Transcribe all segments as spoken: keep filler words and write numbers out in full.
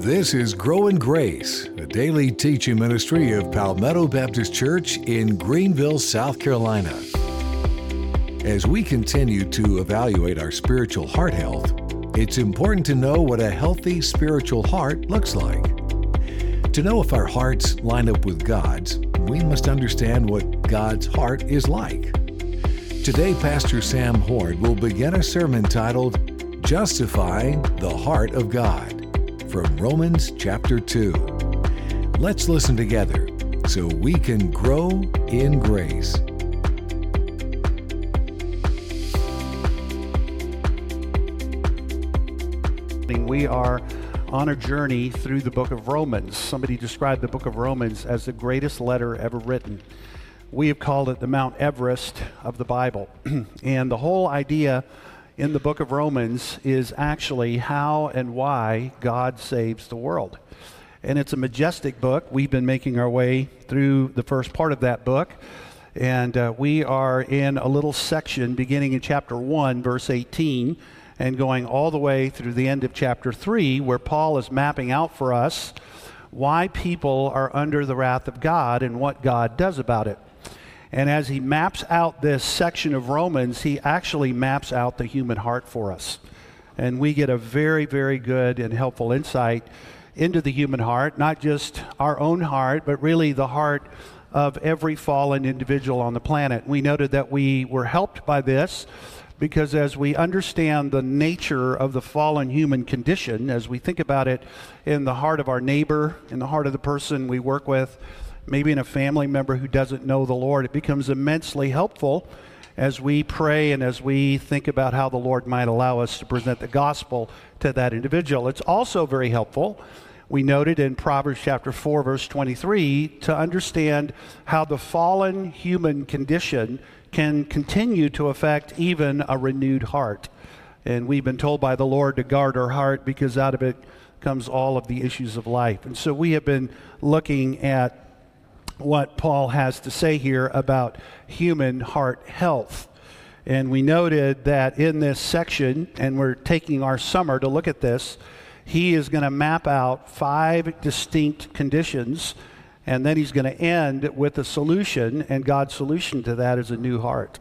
This is Grow in Grace, a daily teaching ministry of Palmetto Baptist Church in Greenville, South Carolina. As we continue to evaluate our spiritual heart health, it's important to know what a healthy spiritual heart looks like. To know if our hearts line up with God's, we must understand what God's heart is like. Today, Pastor Sam Hord will begin a sermon titled, Justifying the Heart of God, from Romans chapter two. Let's listen together so we can grow in grace. We are on a journey through the book of Romans. Somebody described the book of Romans as the greatest letter ever written. We have called it the Mount Everest of the Bible. And the whole idea in the book of Romans is actually how and why God saves the world. And it's a majestic book. We've been making our way through the first part of that book. And uh, we are in a little section beginning in chapter one, verse eighteen, and going all the way through the end of chapter three, where Paul is mapping out for us why people are under the wrath of God and what God does about it. And as he maps out this section of Romans, he actually maps out the human heart for us. And we get a very, very good and helpful insight into the human heart, not just our own heart, but really the heart of every fallen individual on the planet. We noted that we were helped by this because as we understand the nature of the fallen human condition, as we think about it in the heart of our neighbor, in the heart of the person we work with, maybe in a family member who doesn't know the Lord, it becomes immensely helpful as we pray and as we think about how the Lord might allow us to present the gospel to that individual. It's also very helpful, we noted in Proverbs chapter four, verse twenty-three, to understand how the fallen human condition can continue to affect even a renewed heart. And we've been told by the Lord to guard our heart because out of it comes all of the issues of life. And so we have been looking at what Paul has to say here about human heart health. And we noted that in this section, and we're taking our summer to look at this, he is going to map out five distinct conditions, and then he's going to end with a solution, and God's solution to that is a new heart.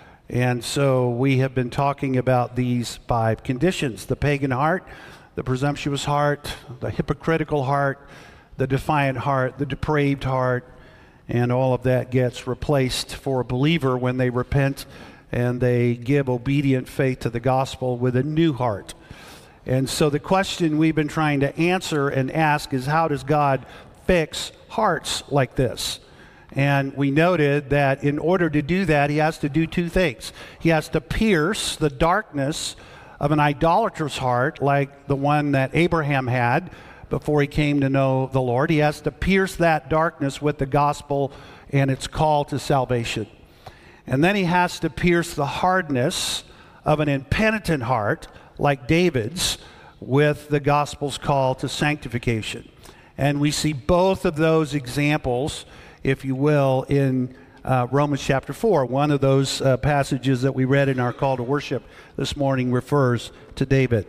And so we have been talking about these five conditions: the pagan heart, the presumptuous heart, the hypocritical heart, the defiant heart, the depraved heart, and all of that gets replaced for a believer when they repent and they give obedient faith to the gospel with a new heart. And so the question we've been trying to answer and ask is, how does God fix hearts like this? And we noted that in order to do that, he has to do two things. He has to pierce the darkness of an idolatrous heart like the one that Abraham had before he came to know the Lord. He has to pierce that darkness with the gospel and its call to salvation. And then he has to pierce the hardness of an impenitent heart like David's with the gospel's call to sanctification. And we see both of those examples, if you will, in uh, Romans chapter four. One of those uh, passages that we read in our call to worship this morning refers to David.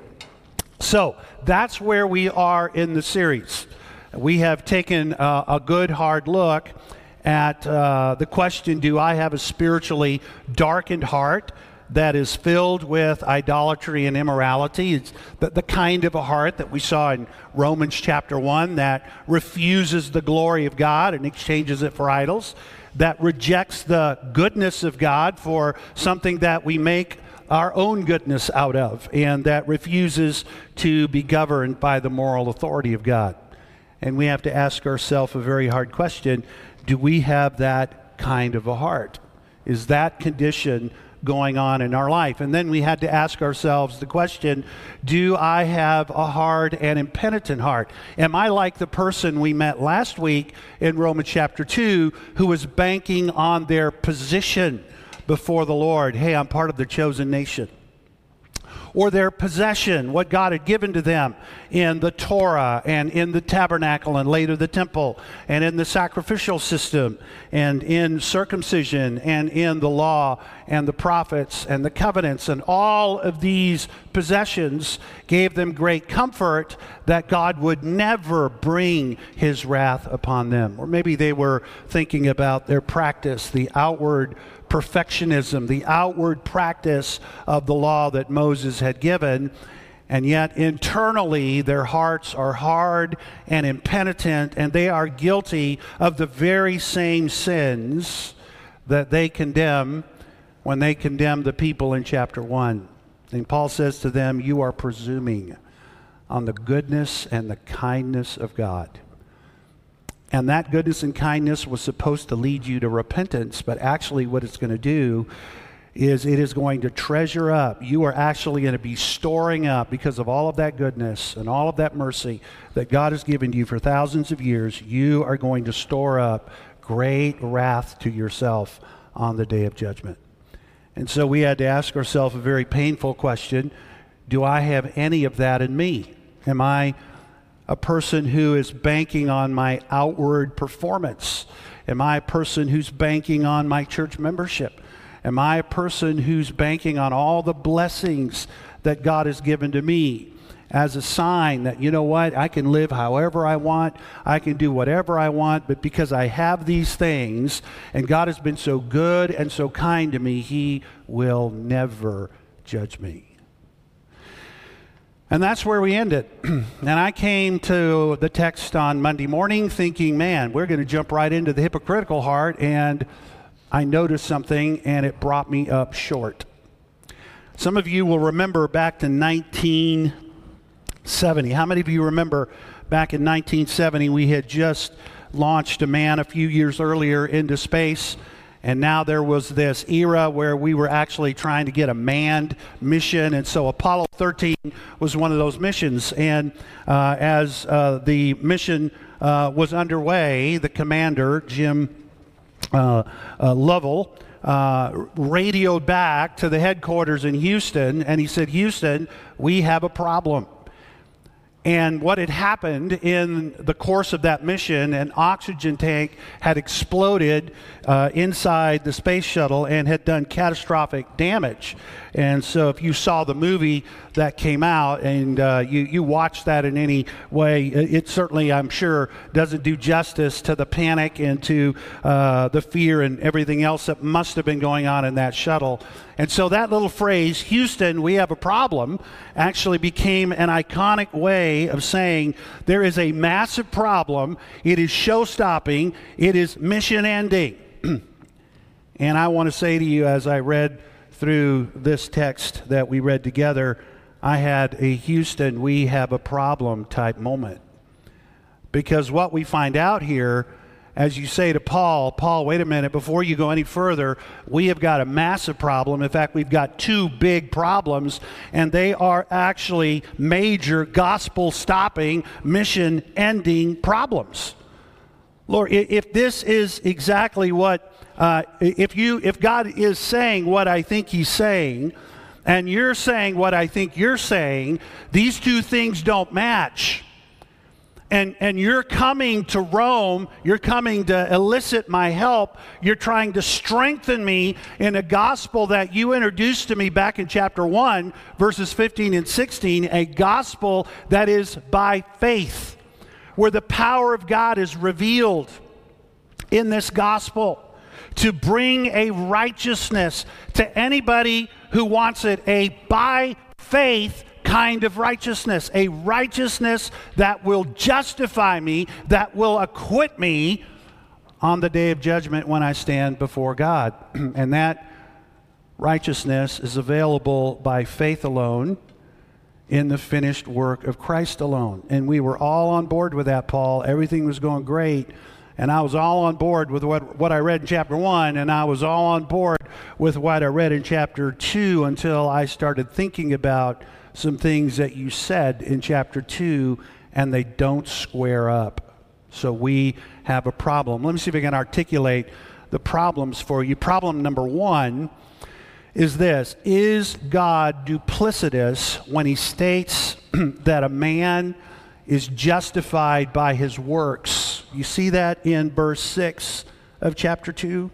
So that's where we are in the series. We have taken uh, a good hard look at uh, the question, do I have a spiritually darkened heart that is filled with idolatry and immorality? It's the, the kind of a heart that we saw in Romans chapter one that refuses the glory of God and exchanges it for idols, that rejects the goodness of God for something that we make our own goodness out of, and that refuses to be governed by the moral authority of God. And we have to ask ourselves a very hard question: do we have that kind of a heart? Is that condition going on in our life? And then we had to ask ourselves the question, do I have a hard and impenitent heart? Am I like the person we met last week in Romans chapter two who was banking on their position before the Lord? Hey, I'm part of the chosen nation. or their possession, what God had given to them in the Torah and in the tabernacle and later the temple and in the sacrificial system and in circumcision and in the law and the prophets and the covenants. And all of these possessions gave them great comfort that God would never bring his wrath upon them. Or maybe they were thinking about their practice, the outward perfectionism, the outward practice of the law that Moses had given, and yet internally their hearts are hard and impenitent, and they are guilty of the very same sins that they condemn when they condemn the people in chapter one. And Paul says to them, you are presuming on the goodness and the kindness of God. And that goodness and kindness was supposed to lead you to repentance, but actually what it's going to do is it is going to treasure up. You are actually going to be storing up, because of all of that goodness and all of that mercy that God has given you for thousands of years, you are going to store up great wrath to yourself on the day of judgment. And so we had to ask ourselves a very painful question. Do I have any of that in me? Am I a person who is banking on my outward performance? Am I a person who's banking on my church membership? Am I a person who's banking on all the blessings that God has given to me as a sign that, you know what, I can live however I want, I can do whatever I want, but because I have these things and God has been so good and so kind to me, he will never judge me. And that's where we ended. And I came to the text on Monday morning thinking, man, we're going to jump right into the hypocritical heart, and I noticed something, and it brought me up short. Some of you will remember back to nineteen seventy. How many of you remember back in nineteen seventy we had just launched a man a few years earlier into space? And now there was this era where we were actually trying to get a manned mission. And so Apollo thirteen was one of those missions. And uh, as uh, the mission uh, was underway, the commander, Jim uh, uh, Lovell, uh, radioed back to the headquarters in Houston. And he said, Houston, we have a problem. And what had happened in the course of that mission, an oxygen tank had exploded uh, inside the space shuttle and had done catastrophic damage. And so if you saw the movie that came out and uh, you, you watched that in any way, it certainly, I'm sure, doesn't do justice to the panic and to uh, the fear and everything else that must have been going on in that shuttle. And so that little phrase, Houston, we have a problem, actually became an iconic way of saying there is a massive problem, it is show-stopping, it is mission-ending. And I want to say to you, as I read through this text that we read together, I had a Houston, we have a problem type moment. Because what we find out here, as you say to Paul, Paul, wait a minute, before you go any further, we have got a massive problem. In fact, we've got two big problems, and they are actually major gospel-stopping, mission-ending problems. Lord, if this is exactly what, uh, if you, if God is saying what I think he's saying, and you're saying what I think you're saying, these two things don't match. And and you're coming to Rome, you're coming to elicit my help, you're trying to strengthen me in a gospel that you introduced to me back in chapter one, verses fifteen and sixteen, a gospel that is by faith, where the power of God is revealed in this gospel to bring a righteousness to anybody who wants it, a by faith kind of righteousness, a righteousness that will justify me, that will acquit me on the day of judgment when I stand before God. And that righteousness is available by faith alone in the finished work of Christ alone. And we were all on board with that, Paul. Everything was going great. And I was all on board with what, what I read in chapter one, and I was all on board with what I read in chapter two until I started thinking about some things that you said in chapter two, and they don't square up. So we have a problem. Let me see if I can articulate the problems for you. Problem number one is this: is God duplicitous when he states that a man is justified by his works? You see that in verse six of chapter two.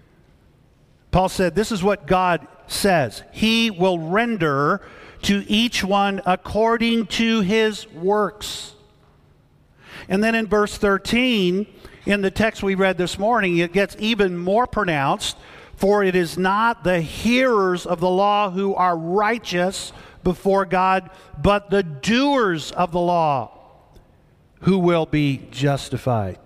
Paul said, this is what God says: he will render to each one according to his works. And then in verse thirteen, in the text we read this morning, it gets even more pronounced. For it is not the hearers of the law who are righteous before God, but the doers of the law who will be justified.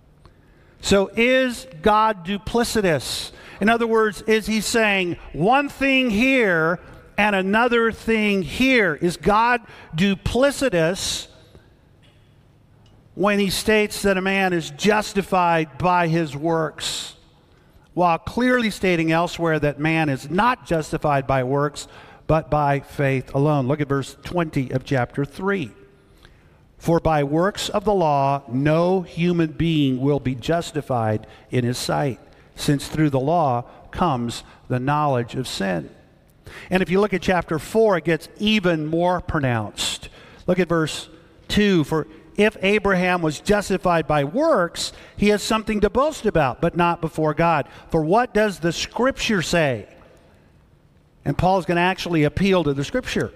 So is God duplicitous? In other words, is he saying one thing here and another thing here? Is God duplicitous when he states that a man is justified by his works, while clearly stating elsewhere that man is not justified by works, but by faith alone? Look at verse twenty of chapter three. For by works of the law, no human being will be justified in his sight, since through the law comes the knowledge of sin. And if you look at chapter four, it gets even more pronounced. Look at verse two. For if Abraham was justified by works, he has something to boast about, but not before God. For what does the Scripture say? And Paul's going to actually appeal to the Scripture.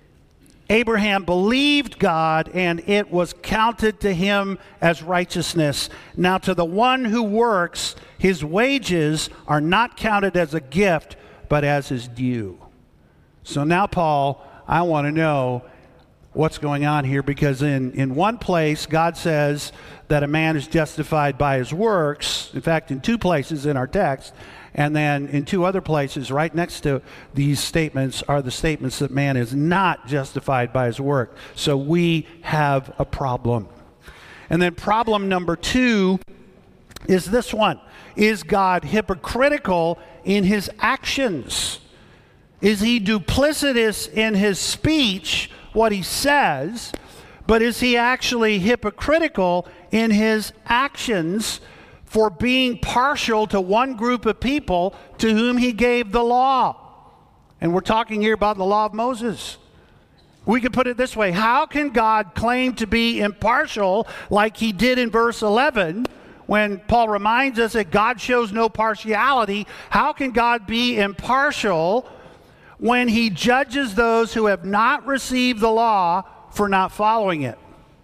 Abraham believed God, and it was counted to him as righteousness. Now to the one who works, his wages are not counted as a gift, but as his due. So now, Paul, I want to know what's going on here, because in, in one place, God says that a man is justified by his works. In fact, in two places in our text. And then in two other places, right next to these statements, are the statements that man is not justified by his work. So we have a problem. And then problem number two is this one. Is God hypocritical in his actions? Is he duplicitous in his speech, what he says, but is he actually hypocritical in his actions for being partial to one group of people to whom he gave the law? And we're talking here about the law of Moses. We could put it this way: how can God claim to be impartial like he did in verse eleven, when Paul reminds us that God shows no partiality? How can God be impartial when he judges those who have not received the law for not following it?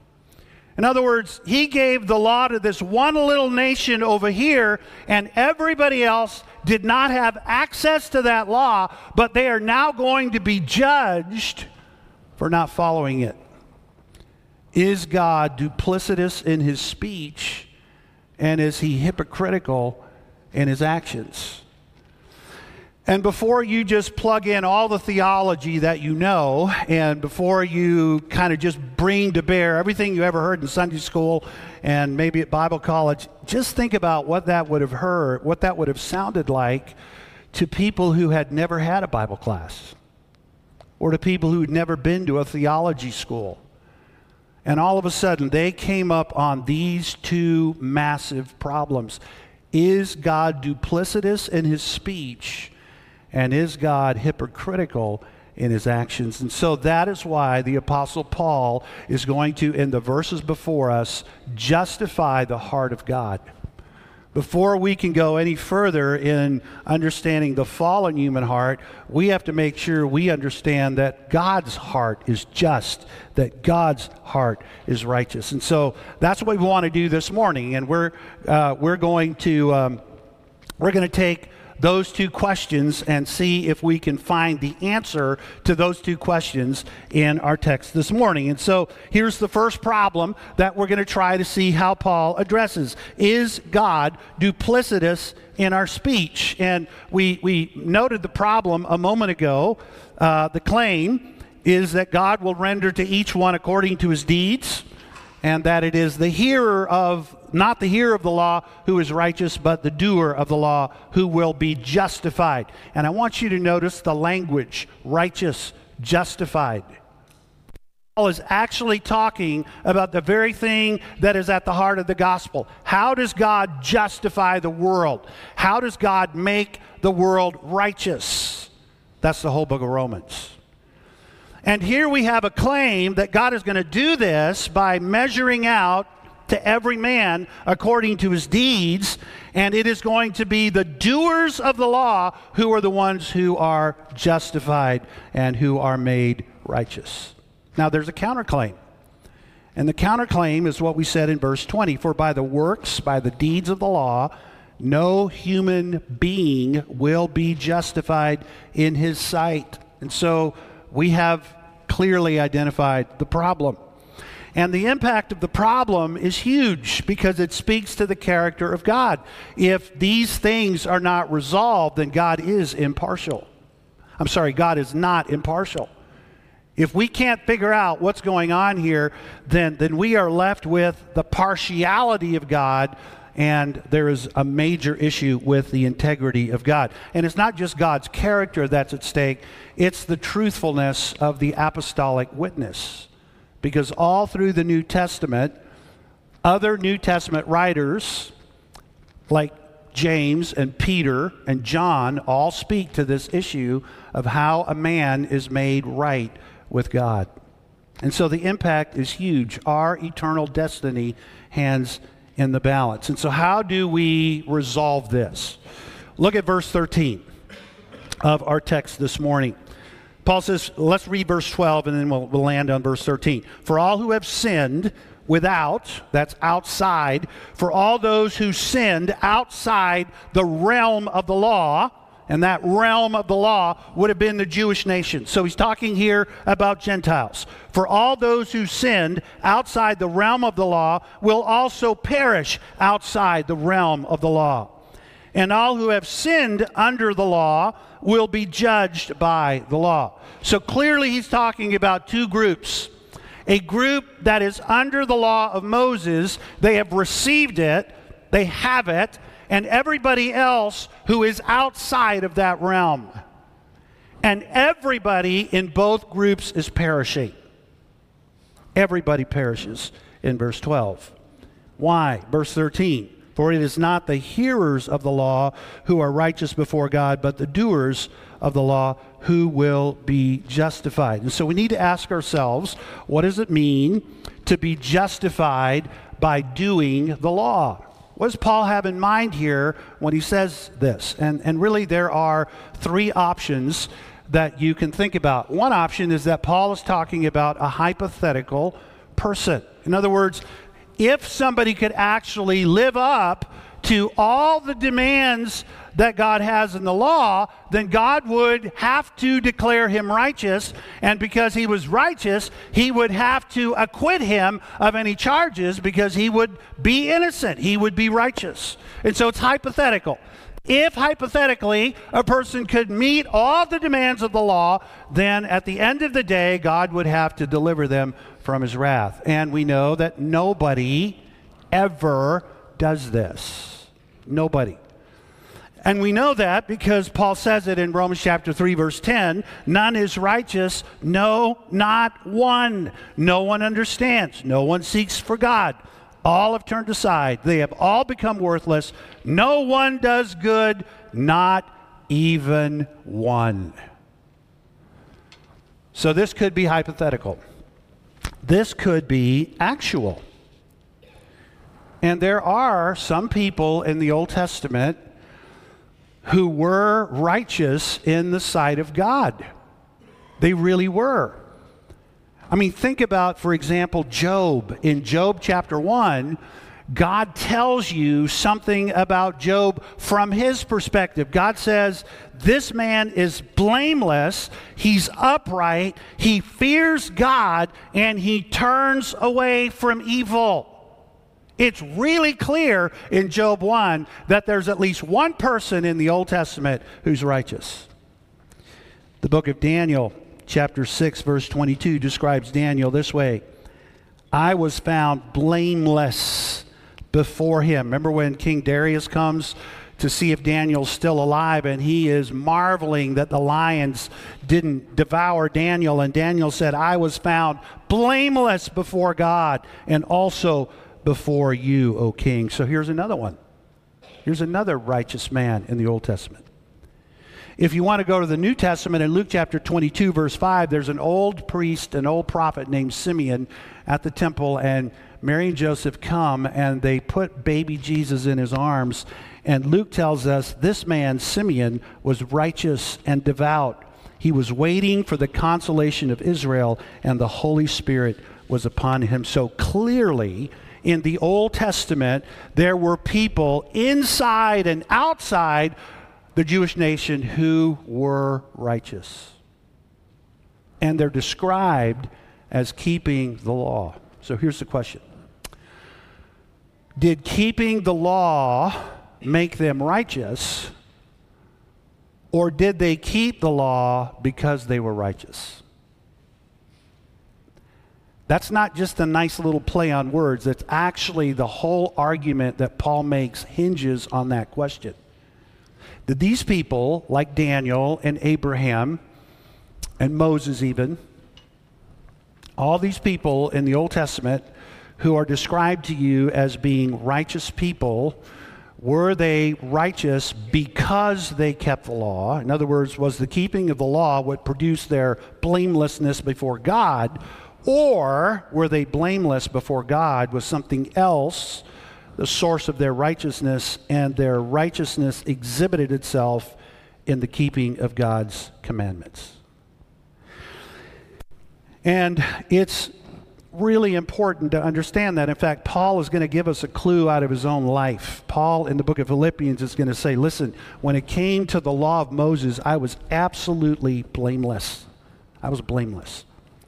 In other words, he gave the law to this one little nation over here, and everybody else did not have access to that law, but they are now going to be judged for not following it. Is God duplicitous in his speech, and is he hypocritical in his actions? And before you just plug in all the theology that you know, and before you kind of just bring to bear everything you ever heard in Sunday school and maybe at Bible college, just think about what that would have heard, what that would have sounded like to people who had never had a Bible class, or to people who had never been to a theology school. And all of a sudden, they came up on these two massive problems. Is God duplicitous in his speech? And is God hypocritical in his actions? And so that is why the Apostle Paul is going to, in the verses before us, justify the heart of God. Before we can go any further in understanding the fallen human heart, we have to make sure we understand that God's heart is just, that God's heart is righteous. And so that's what we want to do this morning. And we're uh, we're going to um, we're going to take those two questions and see if we can find the answer to those two questions in our text this morning. And so here's the first problem that we're going to try to see how Paul addresses. Is God duplicitous in our speech? And we, we noted the problem a moment ago. Uh, the claim is that God will render to each one according to his deeds, and that it is the hearer of, not the hearer of the law who is righteous, but the doer of the law who will be justified. And I want you to notice the language: righteous, justified. Paul is actually talking about the very thing that is at the heart of the gospel. How does God justify the world? How does God make the world righteous? That's the whole book of Romans. And here we have a claim that God is going to do this by measuring out to every man according to his deeds, and it is going to be the doers of the law who are the ones who are justified and who are made righteous. Now there's a counterclaim. And the counterclaim is what we said in verse twenty. For by the works, by the deeds of the law, no human being will be justified in his sight. And so we have clearly identified the problem. And the impact of the problem is huge because it speaks to the character of God. If these things are not resolved, then God is impartial. I'm sorry, God is not impartial. If we can't figure out what's going on here, then, then we are left with the partiality of God, and there is a major issue with the integrity of God. And it's not just God's character that's at stake, it's the truthfulness of the apostolic witness. Because all through the New Testament, other New Testament writers like James and Peter and John all speak to this issue of how a man is made right with God. And so the impact is huge. Our eternal destiny hangs in the balance. And so how do we resolve this? Look at verse thirteen of our text this morning. Paul says, let's read verse twelve and then we'll, we'll land on verse thirteen. For all who have sinned without, that's outside, for all those who sinned outside the realm of the law, and that realm of the law would have been the Jewish nation. So he's talking here about Gentiles. For all those who sinned outside the realm of the law will also perish outside the realm of the law. And all who have sinned under the law will be judged by the law. So clearly he's talking about two groups. A group that is under the law of Moses, they have received it, they have it, and everybody else who is outside of that realm. And everybody in both groups is perishing. Everybody perishes in verse twelve. Why? Verse thirteen. For it is not the hearers of the law who are righteous before God, but the doers of the law who will be justified. And so we need to ask ourselves, what does it mean to be justified by doing the law? What does Paul have in mind here when he says this? And, and really there are three options that you can think about. One option is that Paul is talking about a hypothetical person. In other words, if somebody could actually live up to all the demands that God has in the law, then God would have to declare him righteous, and because he was righteous, he would have to acquit him of any charges because he would be innocent, he would be righteous. And so it's hypothetical. If hypothetically a person could meet all the demands of the law, then at the end of the day, God would have to deliver them from his wrath. And we know that nobody ever does this. Nobody. And we know that because Paul says it in Romans chapter three, verse ten, none is righteous, no, not one. No one understands, no one seeks for God. All have turned aside. They have all become worthless. No one does good, not even one. So this could be hypothetical. This could be actual. And there are some people in the Old Testament who were righteous in the sight of God. They really were. I mean, think about, for example, Job. In Job chapter one, God tells you something about Job from his perspective. God says, this man is blameless, he's upright, he fears God, and he turns away from evil. It's really clear in Job one that there's at least one person in the Old Testament who's righteous. The book of Daniel, chapter six, verse twenty-two, describes Daniel this way. I was found blameless before him. Remember when King Darius comes to see if Daniel's still alive, and he is marveling that the lions didn't devour Daniel. And Daniel said, I was found blameless before God and also before you, O king. So here's another one. Here's another righteous man in the Old Testament. If you want to go to the New Testament, in Luke chapter twenty-two, verse five, there's an old priest, an old prophet named Simeon at the temple, and Mary and Joseph come, and they put baby Jesus in his arms. And Luke tells us this man, Simeon, was righteous and devout. He was waiting for the consolation of Israel, and the Holy Spirit was upon him. So clearly, in the Old Testament, there were people inside and outside the Jewish nation who were righteous. And they're described as keeping the law. So here's the question. Did keeping the law make them righteous, or did they keep the law because they were righteous? That's not just a nice little play on words. It's actually the whole argument that Paul makes hinges on that question. Did these people, like Daniel and Abraham and Moses even, all these people in the Old Testament who are described to you as being righteous people, were they righteous because they kept the law? In other words, was the keeping of the law what produced their blamelessness before God? Or were they blameless before God with something else, the source of their righteousness, and their righteousness exhibited itself in the keeping of God's commandments? And it's really important to understand that. In fact, Paul is going to give us a clue out of his own life. Paul, in the book of Philippians, is going to say, listen, when it came to the law of Moses, I was absolutely blameless. I was blameless.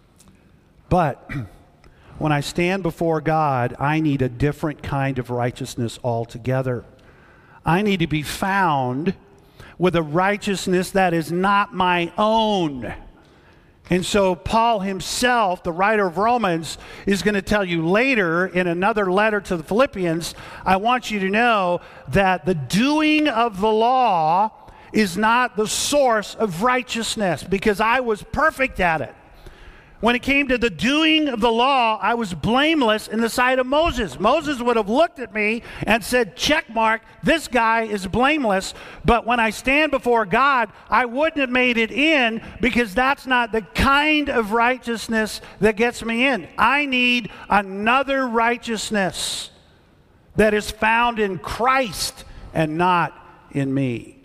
But when I stand before God, I need a different kind of righteousness altogether. I need to be found with a righteousness that is not my own. And so Paul himself, the writer of Romans, is going to tell you later in another letter to the Philippians, I want you to know that the doing of the law is not the source of righteousness, because I was perfect at it. When it came to the doing of the law, I was blameless in the sight of Moses. Moses would have looked at me and said, check mark, this guy is blameless. But when I stand before God, I wouldn't have made it in, because that's not the kind of righteousness that gets me in. I need another righteousness that is found in Christ and not in me.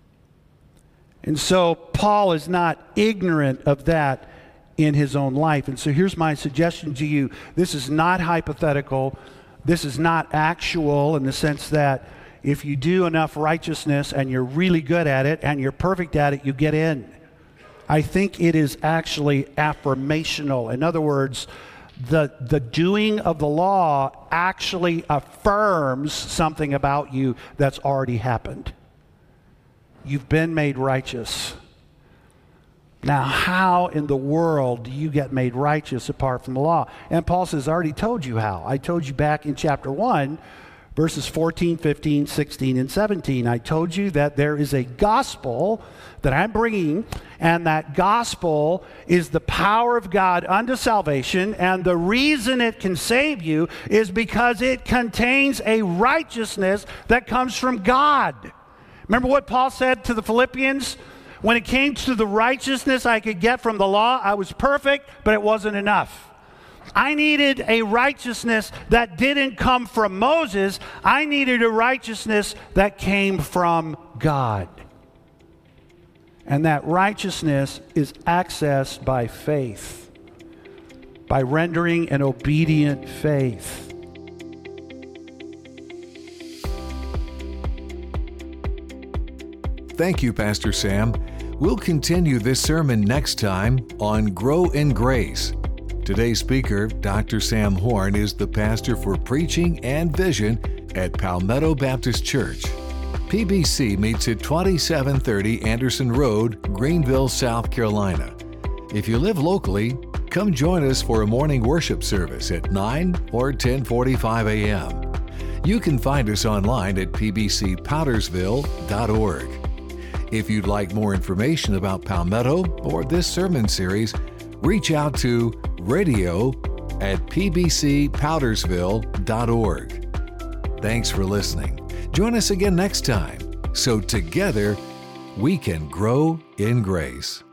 And so Paul is not ignorant of that in his own life. And so here's my suggestion to you. This is not hypothetical. This is not actual in the sense that if you do enough righteousness and you're really good at it and you're perfect at it, you get in. I think it is actually affirmational. In other words, the, the doing of the law actually affirms something about you that's already happened. You've been made righteous. Now, how in the world do you get made righteous apart from the law? And Paul says, I already told you how. I told you back in chapter one, verses fourteen, fifteen, sixteen, and seventeen. I told you that there is a gospel that I'm bringing, and that gospel is the power of God unto salvation, and the reason it can save you is because it contains a righteousness that comes from God. Remember what Paul said to the Philippians? When it came to the righteousness I could get from the law, I was perfect, but it wasn't enough. I needed a righteousness that didn't come from Moses. I needed a righteousness that came from God. And that righteousness is accessed by faith, by rendering an obedient faith. Thank you, Pastor Sam. We'll continue this sermon next time on Grow in Grace. Today's speaker, Doctor Sam Horn, is the pastor for preaching and vision at Palmetto Baptist Church. P B C meets at twenty-seven thirty Anderson Road, Greenville, South Carolina. If you live locally, come join us for a morning worship service at nine or ten forty-five a.m. You can find us online at p b c powdersville dot org. If you'd like more information about Palmetto or this sermon series, reach out to radio at p b c powdersville dot org. Thanks for listening. Join us again next time, so together we can grow in grace.